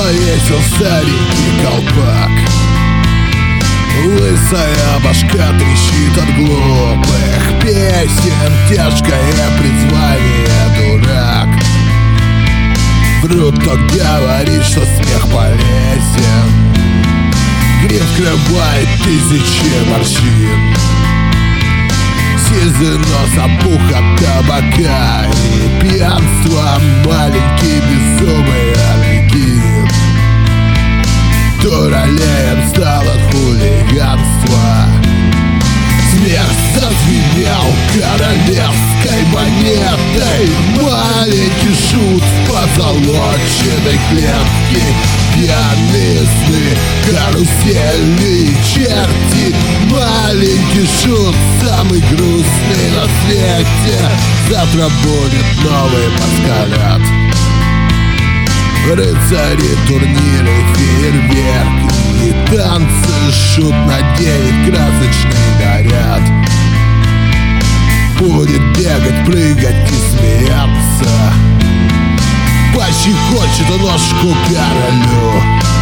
повесил старенький колпак. Лысая башка трещит от глупых песен, тяжкое призвание дурак. Врут, кто говорит, что смех полезен. Грим скрывает тысячи морщин. Сизый нос опух от табака и пьянства. Маленький безумный арлекин дуралеем стал от хулиганства. Смех зазвенел королевской монетой. Маленький шут в позолоченной клетке. Пьяные сны, карусели и черти. Маленький шут, самый грустный на свете. Завтра будет новый маскарад. Рыцари, турниры, фейерверки и танцы. Шут наденет красочный наряд. Будет бегать, прыгать и смеяться. Пощекочет ножку королю.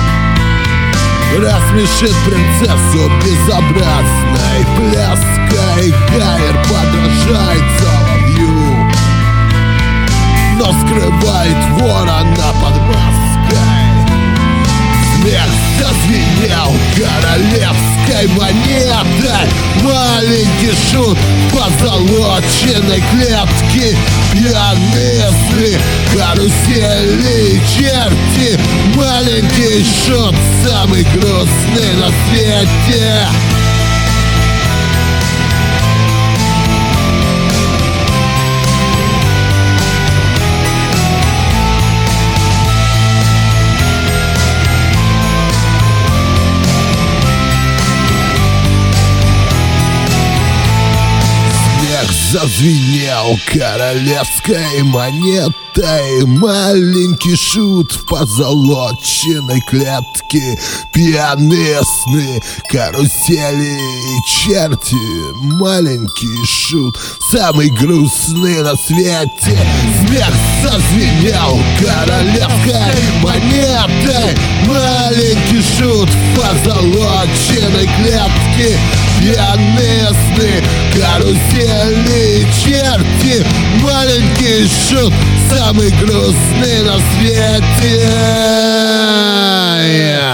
Рассмешит принцессу безобразной пляской. Гайер подражает соловью, но скрывает ворона под маской. Смех зазвенел королевской монетой. Маленький шут в позолоченной клетке. Пьяные сны, карусели и черти. Маленький шут, самый грустный на свете. Зазвенел королевской монетой. Маленький шут в позолоченной клетке. Пьяные сны, карусели и черти. Маленький шут, самый грустный на свете. Смех зазвенел королевской монетой. Маленький шут в позолоченной клетке. Пьяные сны, карусели и черти. Маленький шут, самый грустный на свете.